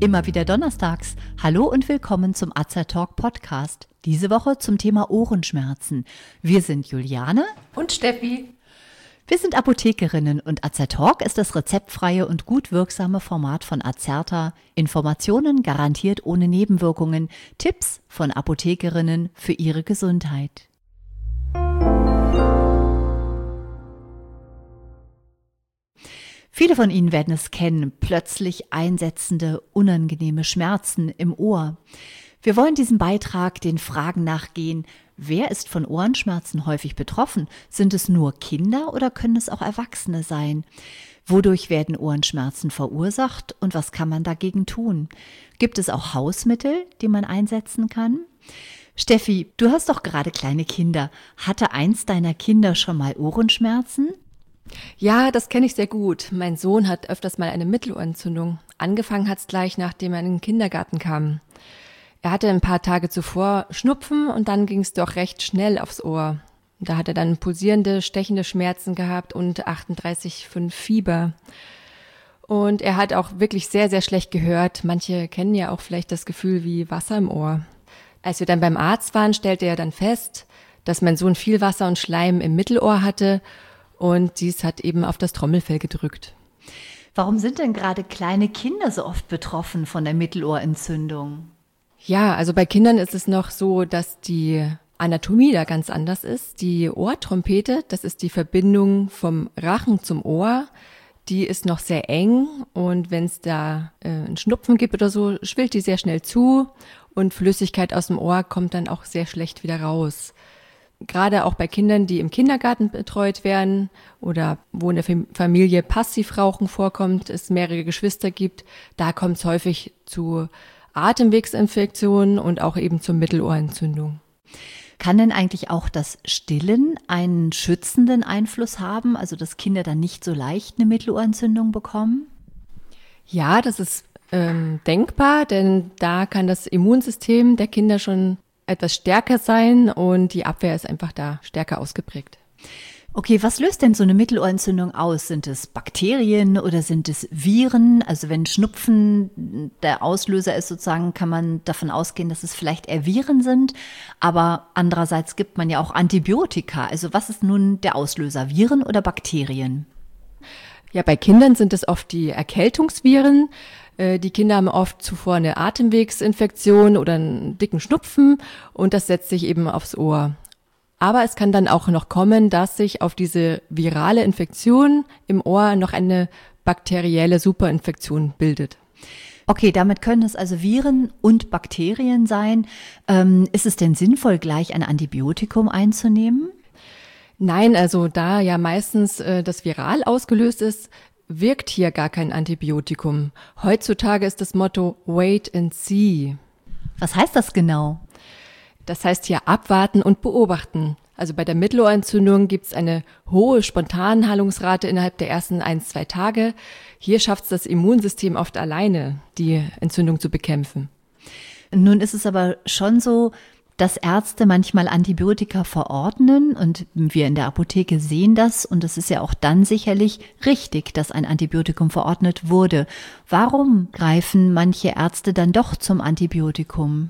Immer wieder donnerstags. Hallo und willkommen zum Azertalk Podcast. Diese Woche zum Thema Ohrenschmerzen. Wir sind Juliane und Steffi. Wir sind Apothekerinnen und Azertalk ist das rezeptfreie und gut wirksame Format von Azerta. Informationen garantiert ohne Nebenwirkungen. Tipps von Apothekerinnen für ihre Gesundheit. Viele von Ihnen werden es kennen, plötzlich einsetzende, unangenehme Schmerzen im Ohr. Wir wollen diesem Beitrag den Fragen nachgehen, wer ist von Ohrenschmerzen häufig betroffen? Sind es nur Kinder oder können es auch Erwachsene sein? Wodurch werden Ohrenschmerzen verursacht und was kann man dagegen tun? Gibt es auch Hausmittel, die man einsetzen kann? Steffi, du hast doch gerade kleine Kinder. Hatte eins deiner Kinder schon mal Ohrenschmerzen? Ja, das kenne ich sehr gut. Mein Sohn hat öfters mal eine Mittelohrentzündung. Angefangen hat es gleich, nachdem er in den Kindergarten kam. Er hatte ein paar Tage zuvor Schnupfen und dann ging es doch recht schnell aufs Ohr. Da hat er dann pulsierende, stechende Schmerzen gehabt und 38,5 Fieber. Und er hat auch wirklich sehr, sehr schlecht gehört. Manche kennen ja auch vielleicht das Gefühl wie Wasser im Ohr. Als wir dann beim Arzt waren, stellte er dann fest, dass mein Sohn viel Wasser und Schleim im Mittelohr hatte. Und dies hat eben auf das Trommelfell gedrückt. Warum sind denn gerade kleine Kinder so oft betroffen von der Mittelohrentzündung? Ja, also bei Kindern ist es noch so, dass die Anatomie da ganz anders ist. Die Ohrtrompete, das ist die Verbindung vom Rachen zum Ohr, die ist noch sehr eng. Und wenn es da einen Schnupfen gibt oder so, schwillt die sehr schnell zu und Flüssigkeit aus dem Ohr kommt dann auch sehr schlecht wieder raus. Gerade auch bei Kindern, die im Kindergarten betreut werden oder wo in der Familie Passivrauchen vorkommt, es mehrere Geschwister gibt, da kommt es häufig zu Atemwegsinfektionen und auch eben zur Mittelohrentzündung. Kann denn eigentlich auch das Stillen einen schützenden Einfluss haben, also dass Kinder dann nicht so leicht eine Mittelohrentzündung bekommen? Ja, das ist denkbar, denn da kann das Immunsystem der Kinder schon etwas stärker sein und die Abwehr ist einfach da stärker ausgeprägt. Okay, was löst denn so eine Mittelohrentzündung aus? Sind es Bakterien oder sind es Viren? Also wenn Schnupfen der Auslöser ist sozusagen, kann man davon ausgehen, dass es vielleicht eher Viren sind. Aber andererseits gibt man ja auch Antibiotika. Also was ist nun der Auslöser, Viren oder Bakterien? Ja, bei Kindern sind es oft die Erkältungsviren. Die Kinder haben oft zuvor eine Atemwegsinfektion oder einen dicken Schnupfen und das setzt sich eben aufs Ohr. Aber es kann dann auch noch kommen, dass sich auf diese virale Infektion im Ohr noch eine bakterielle Superinfektion bildet. Okay, damit können es also Viren und Bakterien sein. Ist es denn sinnvoll, gleich ein Antibiotikum einzunehmen? Nein, also da ja meistens das viral ausgelöst ist, wirkt hier gar kein Antibiotikum. Heutzutage ist das Motto Wait and See. Was heißt das genau? Das heißt hier abwarten und beobachten. Also bei der Mittelohrentzündung gibt es eine hohe Spontanheilungsrate innerhalb der ersten 1-2 Tage. Hier schafft es das Immunsystem oft alleine, die Entzündung zu bekämpfen. Nun ist es aber schon so, dass Ärzte manchmal Antibiotika verordnen und wir in der Apotheke sehen das und es ist ja auch dann sicherlich richtig, dass ein Antibiotikum verordnet wurde. Warum greifen manche Ärzte dann doch zum Antibiotikum?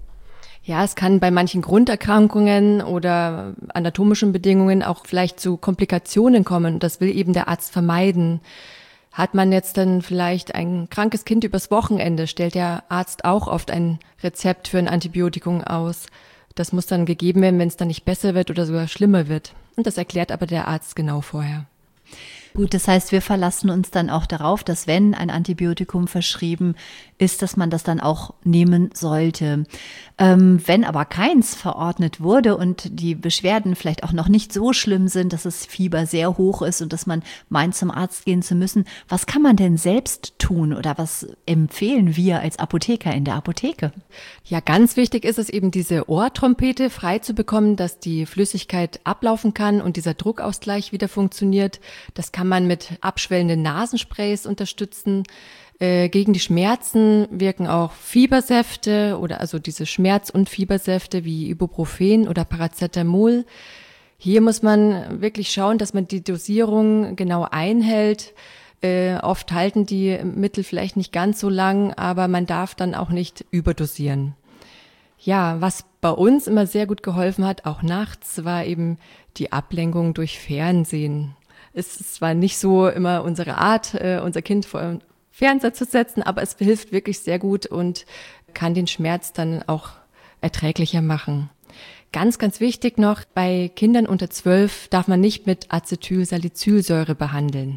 Ja, es kann bei manchen Grunderkrankungen oder anatomischen Bedingungen auch vielleicht zu Komplikationen kommen. Das will eben der Arzt vermeiden. Hat man jetzt dann vielleicht ein krankes Kind übers Wochenende, stellt der Arzt auch oft ein Rezept für ein Antibiotikum aus. Das muss dann gegeben werden, wenn es dann nicht besser wird oder sogar schlimmer wird. Und das erklärt aber der Arzt genau vorher. Gut, das heißt, wir verlassen uns dann auch darauf, dass wenn ein Antibiotikum verschrieben ist, dass man das dann auch nehmen sollte. Wenn aber keins verordnet wurde und die Beschwerden vielleicht auch noch nicht so schlimm sind, dass das Fieber sehr hoch ist und dass man meint, zum Arzt gehen zu müssen, was kann man denn selbst tun oder was empfehlen wir als Apotheker in der Apotheke? Ja, ganz wichtig ist es eben, diese Ohrtrompete frei zu bekommen, dass die Flüssigkeit ablaufen kann und dieser Druckausgleich wieder funktioniert. Das kann man mit abschwellenden Nasensprays unterstützen. Gegen die Schmerzen wirken auch Fiebersäfte oder also diese Schmerz- und Fiebersäfte wie Ibuprofen oder Paracetamol. Hier muss man wirklich schauen, dass man die Dosierung genau einhält. Oft halten die Mittel vielleicht nicht ganz so lang, aber man darf dann auch nicht überdosieren. Ja, was bei uns immer sehr gut geholfen hat, auch nachts, war eben die Ablenkung durch Fernsehen. Es ist zwar nicht so immer unsere Art, unser Kind vor den Fernseher zu setzen, aber es hilft wirklich sehr gut und kann den Schmerz dann auch erträglicher machen. Ganz, ganz wichtig noch, bei Kindern unter 12 darf man nicht mit Acetylsalicylsäure behandeln.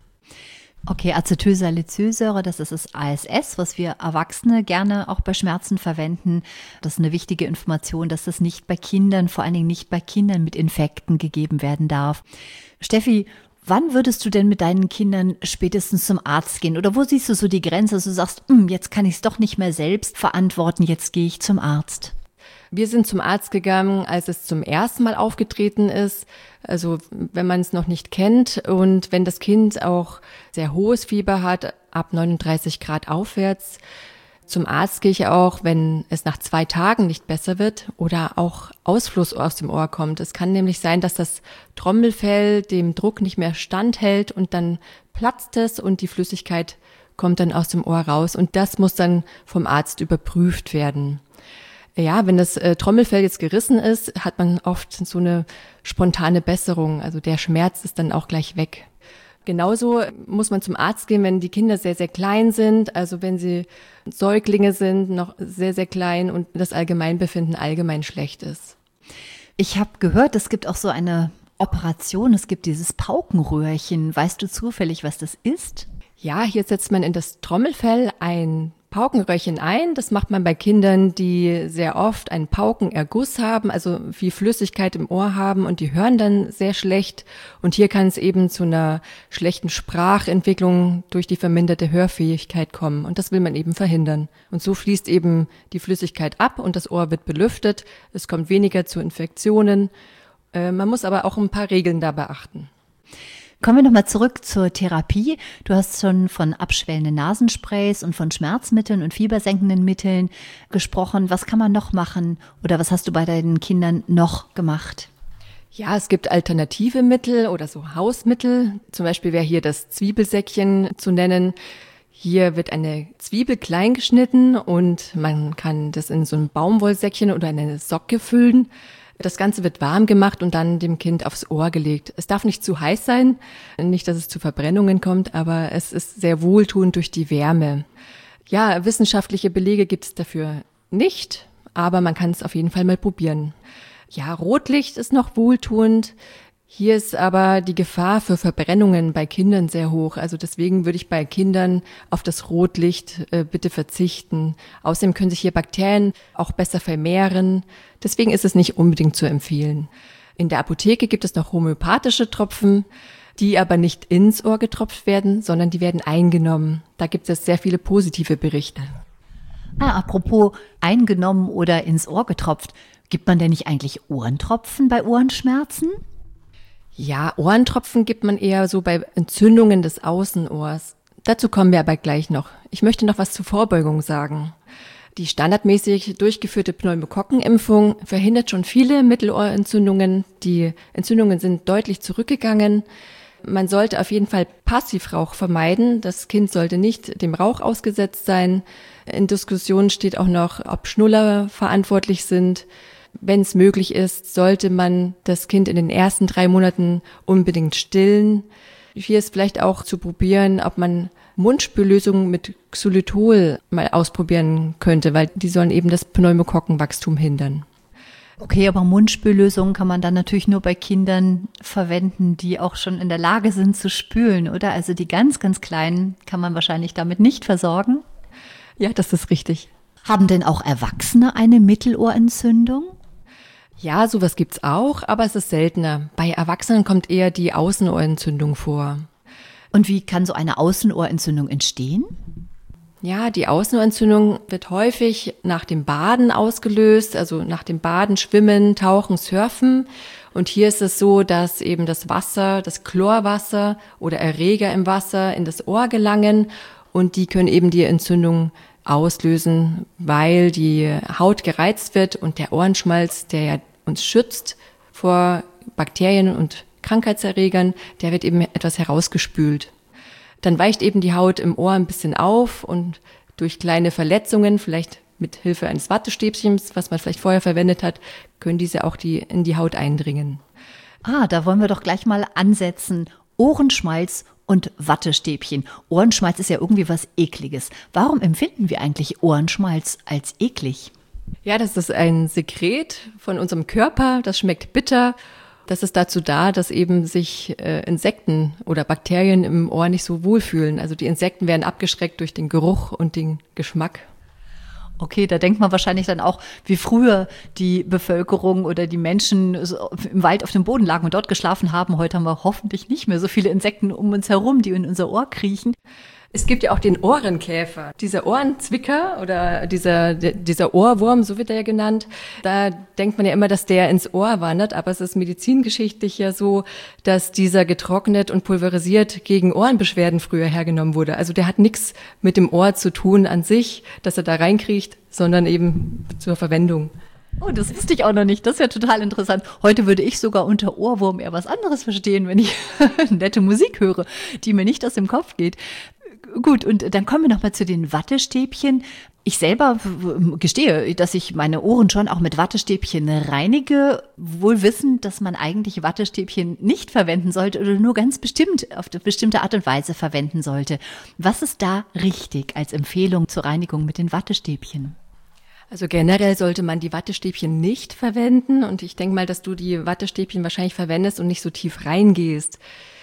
Okay, Acetylsalicylsäure, das ist das ASS, was wir Erwachsene gerne auch bei Schmerzen verwenden. Das ist eine wichtige Information, dass das nicht bei Kindern, vor allen Dingen nicht bei Kindern mit Infekten gegeben werden darf. Steffi, wann würdest du denn mit deinen Kindern spätestens zum Arzt gehen? Oder wo siehst du so die Grenze, dass du sagst, jetzt kann ich es doch nicht mehr selbst verantworten, jetzt gehe ich zum Arzt? Wir sind zum Arzt gegangen, als es zum ersten Mal aufgetreten ist. Also wenn man es noch nicht kennt und wenn das Kind auch sehr hohes Fieber hat, ab 39 Grad aufwärts. Zum Arzt gehe ich auch, wenn es nach 2 Tagen nicht besser wird oder auch Ausfluss aus dem Ohr kommt. Es kann nämlich sein, dass das Trommelfell dem Druck nicht mehr standhält und dann platzt es und die Flüssigkeit kommt dann aus dem Ohr raus. Und das muss dann vom Arzt überprüft werden. Ja, wenn das Trommelfell jetzt gerissen ist, hat man oft so eine spontane Besserung. Also der Schmerz ist dann auch gleich weg. Genauso muss man zum Arzt gehen, wenn die Kinder sehr, sehr klein sind. Also wenn sie Säuglinge sind, noch sehr, sehr klein und das Allgemeinbefinden allgemein schlecht ist. Ich habe gehört, es gibt auch so eine Operation, es gibt dieses Paukenröhrchen. Weißt du zufällig, was das ist? Ja, hier setzt man in das Trommelfell ein Paukenröhrchen ein. Das macht man bei Kindern, die sehr oft einen Paukenerguss haben, also viel Flüssigkeit im Ohr haben und die hören dann sehr schlecht. Und hier kann es eben zu einer schlechten Sprachentwicklung durch die verminderte Hörfähigkeit kommen. Und das will man eben verhindern. Und so fließt eben die Flüssigkeit ab und das Ohr wird belüftet. Es kommt weniger zu Infektionen. Man muss aber auch ein paar Regeln da beachten. Kommen wir nochmal zurück zur Therapie. Du hast schon von abschwellenden Nasensprays und von Schmerzmitteln und fiebersenkenden Mitteln gesprochen. Was kann man noch machen oder was hast du bei deinen Kindern noch gemacht? Ja, es gibt alternative Mittel oder so Hausmittel. Zum Beispiel wäre hier das Zwiebelsäckchen zu nennen. Hier wird eine Zwiebel klein geschnitten und man kann das in so ein Baumwollsäckchen oder eine Socke füllen. Das Ganze wird warm gemacht und dann dem Kind aufs Ohr gelegt. Es darf nicht zu heiß sein, nicht, dass es zu Verbrennungen kommt, aber es ist sehr wohltuend durch die Wärme. Ja, wissenschaftliche Belege gibt es dafür nicht, aber man kann es auf jeden Fall mal probieren. Ja, Rotlicht ist noch wohltuend. Hier ist aber die Gefahr für Verbrennungen bei Kindern sehr hoch. Also deswegen würde ich bei Kindern auf das Rotlicht bitte verzichten. Außerdem können sich hier Bakterien auch besser vermehren. Deswegen ist es nicht unbedingt zu empfehlen. In der Apotheke gibt es noch homöopathische Tropfen, die aber nicht ins Ohr getropft werden, sondern die werden eingenommen. Da gibt es sehr viele positive Berichte. Apropos eingenommen oder ins Ohr getropft. Gibt man denn nicht eigentlich Ohrentropfen bei Ohrenschmerzen? Ja, Ohrentropfen gibt man eher so bei Entzündungen des Außenohrs. Dazu kommen wir aber gleich noch. Ich möchte noch was zur Vorbeugung sagen. Die standardmäßig durchgeführte Pneumokokkenimpfung verhindert schon viele Mittelohrentzündungen. Die Entzündungen sind deutlich zurückgegangen. Man sollte auf jeden Fall Passivrauch vermeiden. Das Kind sollte nicht dem Rauch ausgesetzt sein. In Diskussionen steht auch noch, ob Schnuller verantwortlich sind. Wenn es möglich ist, sollte man das Kind in den ersten 3 Monaten unbedingt stillen. Hier ist vielleicht auch zu probieren, ob man Mundspüllösungen mit Xylitol mal ausprobieren könnte, weil die sollen eben das Pneumokokkenwachstum hindern. Okay, aber Mundspüllösungen kann man dann natürlich nur bei Kindern verwenden, die auch schon in der Lage sind zu spülen, oder? Also die ganz, ganz Kleinen kann man wahrscheinlich damit nicht versorgen. Ja, das ist richtig. Haben denn auch Erwachsene eine Mittelohrentzündung? Ja, sowas gibt's auch, aber es ist seltener. Bei Erwachsenen kommt eher die Außenohrentzündung vor. Und wie kann so eine Außenohrentzündung entstehen? Ja, die Außenohrentzündung wird häufig nach dem Baden ausgelöst, also nach dem Baden, Schwimmen, Tauchen, Surfen. Und hier ist es so, dass eben das Wasser, das Chlorwasser oder Erreger im Wasser in das Ohr gelangen und die können eben die Entzündung auslösen, weil die Haut gereizt wird und der Ohrenschmalz, der ja uns schützt vor Bakterien und Krankheitserregern, der wird eben etwas herausgespült. Dann weicht eben die Haut im Ohr ein bisschen auf und durch kleine Verletzungen, vielleicht mit Hilfe eines Wattestäbchens, was man vielleicht vorher verwendet hat, können diese auch in die Haut eindringen. Da wollen wir doch gleich mal ansetzen. Ohrenschmalz und Wattestäbchen. Ohrenschmalz ist ja irgendwie was Ekliges. Warum empfinden wir eigentlich Ohrenschmalz als eklig? Ja, das ist ein Sekret von unserem Körper, das schmeckt bitter. Das ist dazu da, dass eben sich Insekten oder Bakterien im Ohr nicht so wohlfühlen. Also die Insekten werden abgeschreckt durch den Geruch und den Geschmack. Okay, da denkt man wahrscheinlich dann auch, wie früher die Bevölkerung oder die Menschen im Wald auf dem Boden lagen und dort geschlafen haben. Heute haben wir hoffentlich nicht mehr so viele Insekten um uns herum, die in unser Ohr kriechen. Es gibt ja auch den Ohrenkäfer, dieser Ohrenzwicker oder dieser Ohrwurm, so wird er ja genannt. Da denkt man ja immer, dass der ins Ohr wandert, aber es ist medizingeschichtlich ja so, dass dieser getrocknet und pulverisiert gegen Ohrenbeschwerden früher hergenommen wurde. Also der hat nichts mit dem Ohr zu tun an sich, dass er da reinkriecht, sondern eben zur Verwendung. Oh, das wusste ich auch noch nicht. Das ist ja total interessant. Heute würde ich sogar unter Ohrwurm eher was anderes verstehen, wenn ich nette Musik höre, die mir nicht aus dem Kopf geht. Gut, und dann kommen wir nochmal zu den Wattestäbchen. Ich selber gestehe, dass ich meine Ohren schon auch mit Wattestäbchen reinige, wohl wissend, dass man eigentlich Wattestäbchen nicht verwenden sollte oder nur ganz bestimmt auf eine bestimmte Art und Weise verwenden sollte. Was ist da richtig als Empfehlung zur Reinigung mit den Wattestäbchen? Also generell sollte man die Wattestäbchen nicht verwenden und ich denke mal, dass du die Wattestäbchen wahrscheinlich verwendest und nicht so tief reingehst.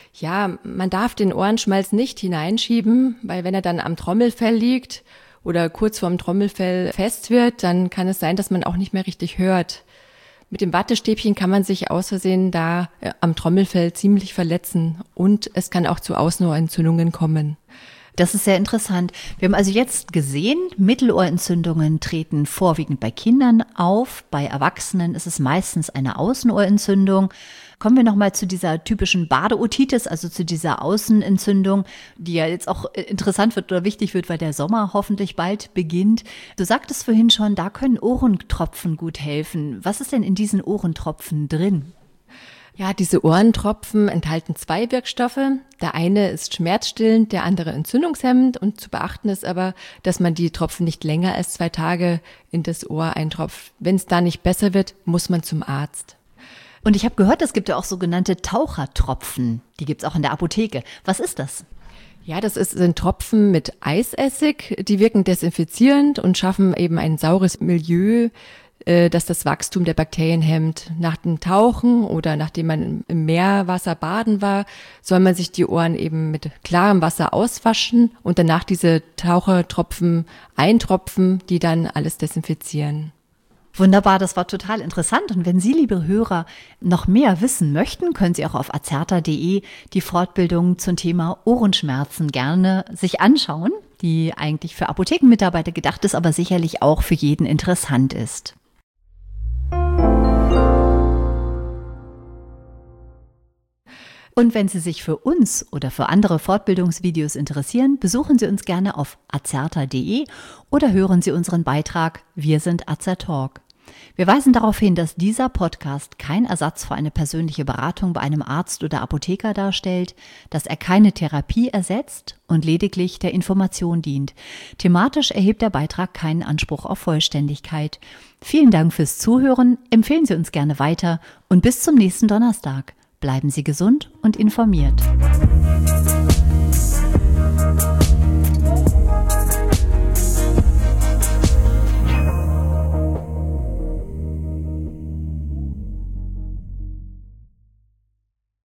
Ja, man darf den Ohrenschmalz nicht hineinschieben, weil wenn er dann am Trommelfell liegt oder kurz vorm Trommelfell fest wird, dann kann es sein, dass man auch nicht mehr richtig hört. Mit dem Wattestäbchen kann man sich aus Versehen da am Trommelfell ziemlich verletzen und es kann auch zu Außenohrentzündungen kommen. Das ist sehr interessant. Wir haben also jetzt gesehen, Mittelohrentzündungen treten vorwiegend bei Kindern auf. Bei Erwachsenen ist es meistens eine Außenohrentzündung. Kommen wir nochmal zu dieser typischen Badeotitis, also zu dieser Außenentzündung, die ja jetzt auch interessant wird oder wichtig wird, weil der Sommer hoffentlich bald beginnt. Du sagtest vorhin schon, da können Ohrentropfen gut helfen. Was ist denn in diesen Ohrentropfen drin? Ja, diese Ohrentropfen enthalten 2 Wirkstoffe. Der eine ist schmerzstillend, der andere entzündungshemmend. Und zu beachten ist aber, dass man die Tropfen nicht länger als 2 Tage in das Ohr eintropft. Wenn es da nicht besser wird, muss man zum Arzt. Und ich habe gehört, es gibt ja auch sogenannte Tauchertropfen. Die gibt es auch in der Apotheke. Was ist das? Ja, sind Tropfen mit Eisessig. Die wirken desinfizierend und schaffen eben ein saures Milieu, das das Wachstum der Bakterien hemmt. Nach dem Tauchen oder nachdem man im Meerwasser baden war, soll man sich die Ohren eben mit klarem Wasser auswaschen und danach diese Tauchertropfen eintropfen, die dann alles desinfizieren. Wunderbar, das war total interessant. Und wenn Sie, liebe Hörer, noch mehr wissen möchten, können Sie auch auf azerta.de die Fortbildung zum Thema Ohrenschmerzen gerne sich anschauen, die eigentlich für Apothekenmitarbeiter gedacht ist, aber sicherlich auch für jeden interessant ist. Und wenn Sie sich für uns oder für andere Fortbildungsvideos interessieren, besuchen Sie uns gerne auf azerta.de oder hören Sie unseren Beitrag Wir sind Azertalk. Wir weisen darauf hin, dass dieser Podcast kein Ersatz für eine persönliche Beratung bei einem Arzt oder Apotheker darstellt, dass er keine Therapie ersetzt und lediglich der Information dient. Thematisch erhebt der Beitrag keinen Anspruch auf Vollständigkeit. Vielen Dank fürs Zuhören, empfehlen Sie uns gerne weiter und bis zum nächsten Donnerstag. Bleiben Sie gesund und informiert.